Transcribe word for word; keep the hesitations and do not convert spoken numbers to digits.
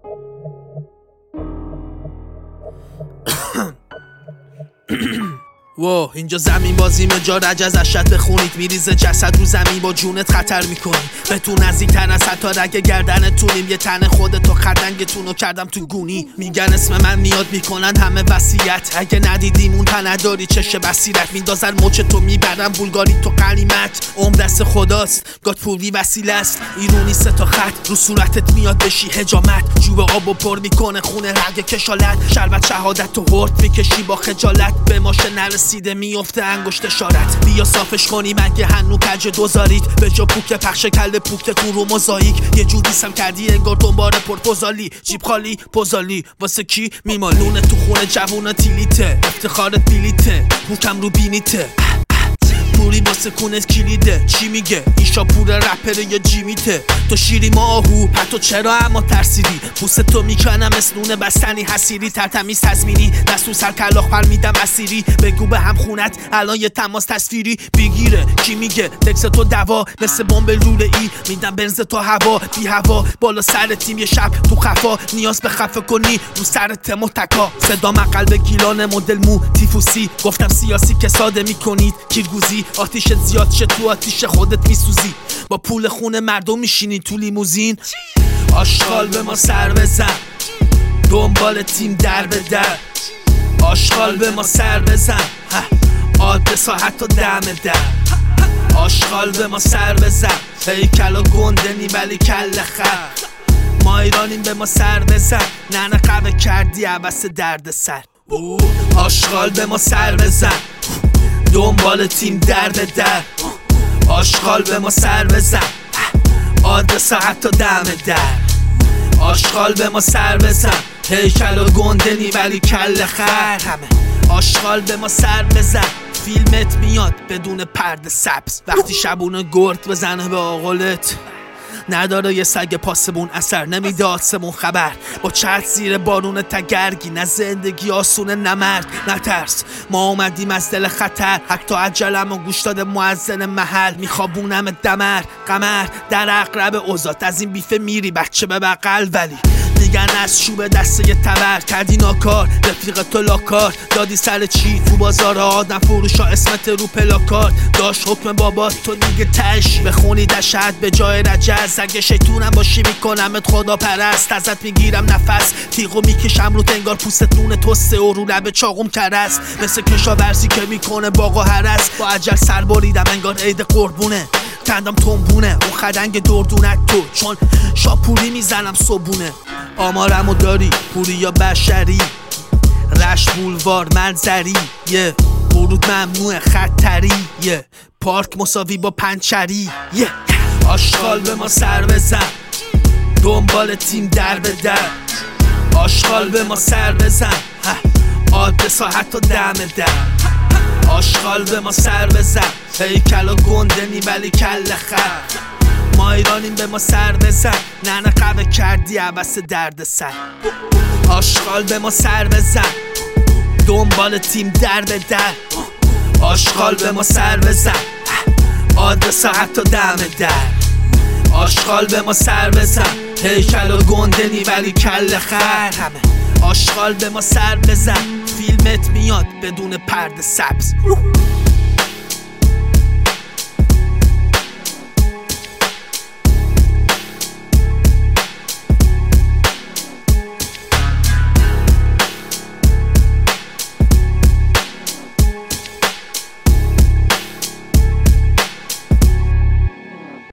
و اینجا زمین بازی مجا رجز اشد بخونید، میریزه جسد رو زمین با جونت خطر میکنی. به تو نزدیکتر از حتی رگ گردنتونیم، یه تن خودتو خردنگتونو کردم تو گونی. میگن اسم من میاد میکنن همه وصیت، اگه ندیدیم اون تن نداری چشه بصیرت. میندازن مچ تو میبرن بولگاری تو قنیمت، عمر دست خداست گاد پوری وسیله است. ایرونی سه تا خط رو صورتت میاد بشی حجامت، جوب آبو پر میکنه خونه رگ کشالت. شربت شهادت تو هرد میکشی با خجالت، به ماشه نرسیده میفته انگشت اشارت. بیا صافش کنی مگه هنو کج دوزارید، به جا پوک پخش کل پوکتتون رو موزاییک. یه جوری سم کردی انگار دنبال پرپوزالی، جیب خالی پوزالی واسه کی میمالونه تو خونه جوونا تیلیته، افتخارت بیلیته موکم رو بینیته. پوری واسه کونت کلیده، چی میگه این شاپور رپره یا جیمیته؟ تو شیری ما آهو پتو چرا اما ترسیدی، پوست تو میکنم اسنونه بستنی حسیری. ترتمیز تزمینی دستو سر کلاخ پر میدم اسیری، بگو به هم خونت الان یه تماس تصویری بگیره. کی میگه تکس تو دوا مثل بمب لوله ای، میدم بنز تو هوا بی هوا بالا سر تیم. یه شب تو خفا نیاز به خفه کنی رو سرت متکا، صدا من قلب گیلان مدل مو تیفوسی. گفتم سیاسی که ساده میکنید کیرگوزی، آتیش زیاد شه تو آتیش خودت میسوزی. با پول خون مردم میشینی تو لیموزین، آشغال به ما سر بزن دنبال تیم در به در. آشغال به ما سر بزن آدرس ها حتی دم در. آشغال به ما سر بزن هیکل و گندنی ولی کل خر. ما ایرانیم به ما سر بزن، نه نه قوه کردی عبس درد سر. آشغال به ما سر بزن دنبال تیم در به در. آشغال به ما سر بزن آدرس حتی دم در. آشغال به ما سر بزن هیکل و گندنی ولی کل خر همه. آشغال به ما سر بزن فیلمت میاد بدون پرده سبز، وقتی شبونه گرد بزنه به آقلت. نداره یه سگ پاسمون اثر، نمیده آسمون خبر با چت زیر بارون تگرگی. نه زندگی آسونه نه مرگ نه ترس، ما اومدیم از دل خطر. حق تا عجلم و گوش داده معزن محل، میخوابونم دمر قمر در اقرب اوزات. از این بیفه میری بچه به بقل، ولی میگن از چوب دسته یه تبر کردی ناکار. رفیق تو لاکار دادی سر چی تو بازار آدم فروشا، اسمت رو پلاکار داشت حکم بابا تو دیگه تش بخونی دشت به جای رجز. اگه شیطونم باشی میکنمت خدا پرست، ازت میگیرم نفس تیغو میکشم رو تنگار پوستت نون توسته و رو لب چاقوم کرست. مثل کشاورزی که میکنه باغ و هرس، با عجل سر بریدم انگار عید قربونه. کندم تنبونه اون خدنگ دردونت تو، چون شاپوری میزنم صبونه. آمارمو داری پوری یا بشری، رشت بولوار منظری یه ورود ممنوع خطری یه پارک مساوی با پنچری یه. آشغال به ما سر بزن دنبال تیم در به در. آشغال به ما سر بزن آدرس ها حتی دم در. آشغال به ما سر بزن هیکل و گندنی ولی کل خر. ما ایرانیم به ما سر بزن، نه نه قوه کردی عبس درد سر. آشغال به ما سر بزن دنبال تیم در به در. آشغال به ما سر بزن آدرس ها حتی دم در. آشغال به ما سر بزن هیکل و گندنی ولی کل خر همه. آشغال به ما سر بزن فیلمت میاد بدون پرده سبز.